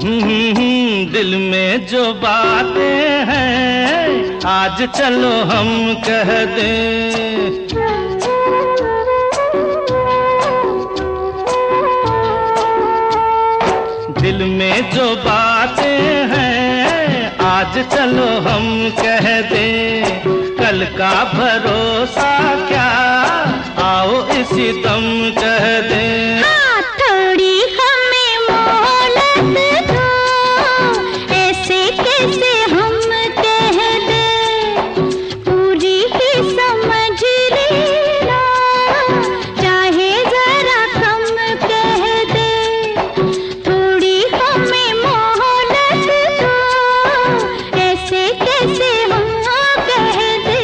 दिल में जो बातें हैं आज चलो हम कह दें। दिल में जो बातें हैं आज चलो हम कह दें। कल का भरोसा क्या, आओ इसी दम कह दें। हाँ, थोड़ी हमें मोहलत दो, ऐसे कैसे हम कह दें। पूरी ही समझ लेना, चाहे जरा कम कह दे। थोड़ी हमें मोहलत दो, ऐसे कैसे हम कह दें।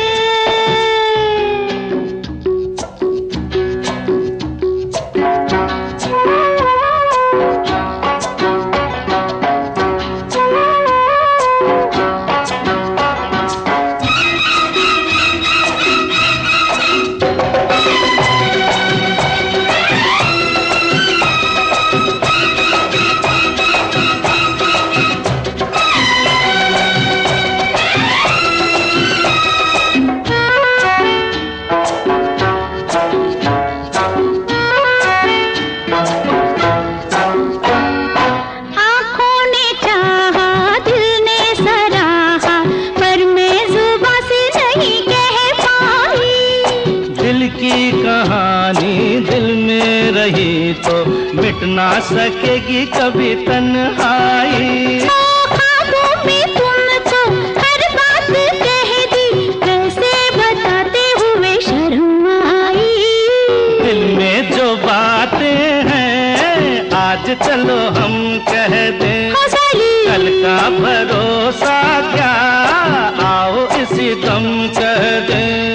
की कहानी दिल में रही तो मिट ना सकेगी कभी तन्हाई। ख्वाबों में तुमको हर बात कह दी, कैसे बताते हुए शर्म आई। दिल में जो बातें हैं आज चलो हम कह दें। कल का भरोसा क्या, आओ इसी दम कह दें।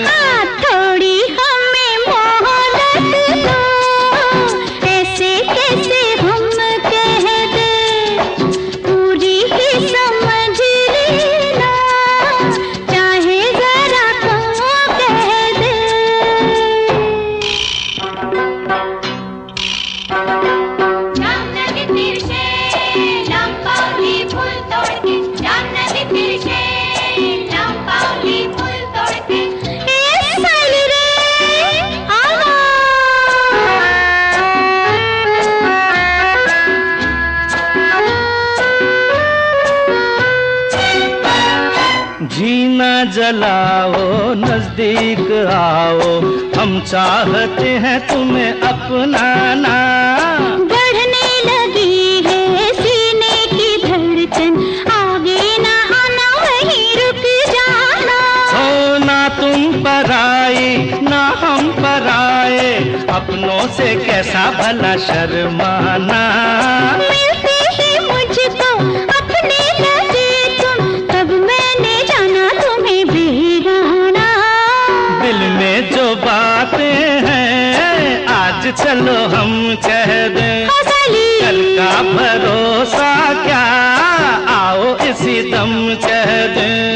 जीना जलाओ नजदीक आओ, हम चाहते हैं तुम्हें अपनाना। बढ़ने लगी है सीने की धड़कन, आगे ना आना वहीं रुक जाना। हो ना तुम पराई ना हम पराए, अपनों से कैसा भला शर्माना। मिलते ही मुझको अपने लगे तुम, तब मैंने जाना तुम्हें बेगाना। दिल में जो बातें हैं आज चलो हम कह दें। कल का भरोसा क्या, आओ इसी दम कह दें।